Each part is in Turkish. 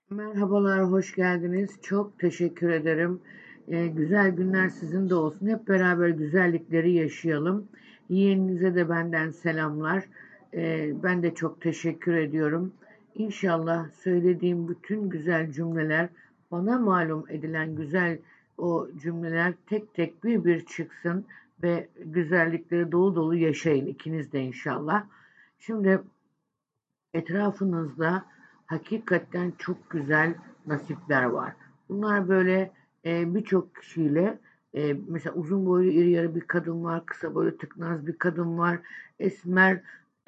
Merhabalar, hoş geldiniz. Çok teşekkür ederim. Güzel günler sizin de olsun. Hep beraber güzellikleri yaşayalım. Yeğeninize de benden selamlar. Ben de çok teşekkür ediyorum. İnşallah söylediğim bütün güzel cümleler, bana malum edilen güzel o cümleler tek tek bir bir çıksın ve güzellikleri dolu dolu yaşayın ikiniz de inşallah. Şimdi etrafınızda hakikaten çok güzel nasipler var. Bunlar böyle birçok kişiyle mesela uzun boylu iri yarı bir kadın var, kısa boylu tıknaz bir kadın var, esmer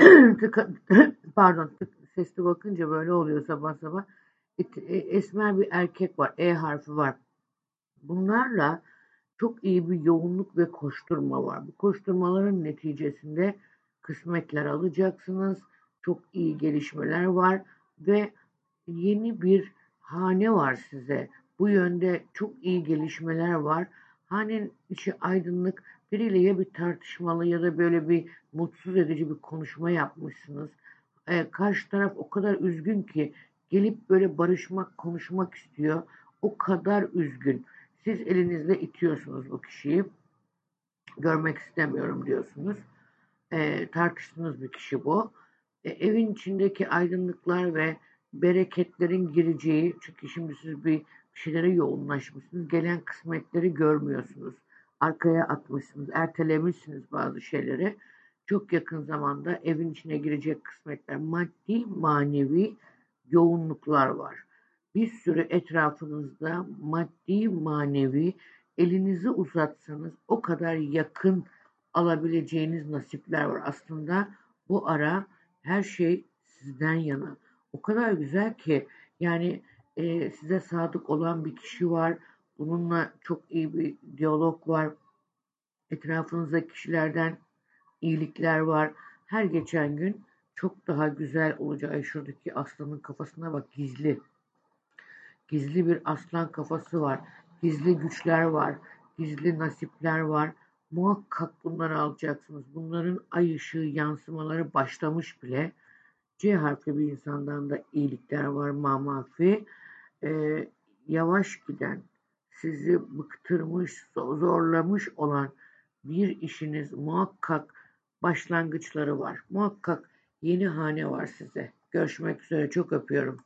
pardon sesli bakınca böyle oluyor sabah sabah. Esmer bir erkek var, E harfi var. Bunlarla çok iyi bir yoğunluk ve koşturma var. Bu koşturmaların neticesinde kısmetler alacaksınız. Çok iyi gelişmeler var ve yeni bir hane var size. Bu yönde çok iyi gelişmeler var. Hanenin içi aydınlık. Biriyle ya bir tartışmalı ya da böyle bir mutsuz edici bir konuşma yapmışsınız. Karşı taraf o kadar üzgün ki gelip böyle barışmak, konuşmak istiyor. O kadar üzgün. Siz elinizle itiyorsunuz bu kişiyi. Görmek istemiyorum diyorsunuz. Tartıştığınız bir kişi bu. Evin içindeki aydınlıklar ve bereketlerin gireceği, çünkü şimdi siz bir şeylere yoğunlaşmışsınız. Gelen kısmetleri görmüyorsunuz. Arkaya atmışsınız, ertelemişsiniz bazı şeyleri. Çok yakın zamanda evin içine girecek kısmetler, maddi, manevi yoğunluklar var. Bir sürü etrafınızda maddi, manevi elinizi uzatsanız o kadar yakın alabileceğiniz nasipler var. Aslında bu ara her şey sizden yana. O kadar güzel ki yani size sadık olan bir kişi var. Bununla çok iyi bir diyalog var. Etrafınızdaki kişilerden iyilikler var. Her geçen gün çok daha güzel olacak. Ay şuradaki aslanın kafasına bak, gizli. Gizli bir aslan kafası var. Gizli güçler var. Gizli nasipler var. Muhakkak bunları alacaksınız. Bunların ay ışığı yansımaları başlamış bile. C harfli bir insandan da iyilikler var mamafi. Yavaş giden, sizi bıktırmış, zorlamış olan bir işiniz muhakkak başlangıçları var. Muhakkak yeni hane var size. Görüşmek üzere. Çok öpüyorum.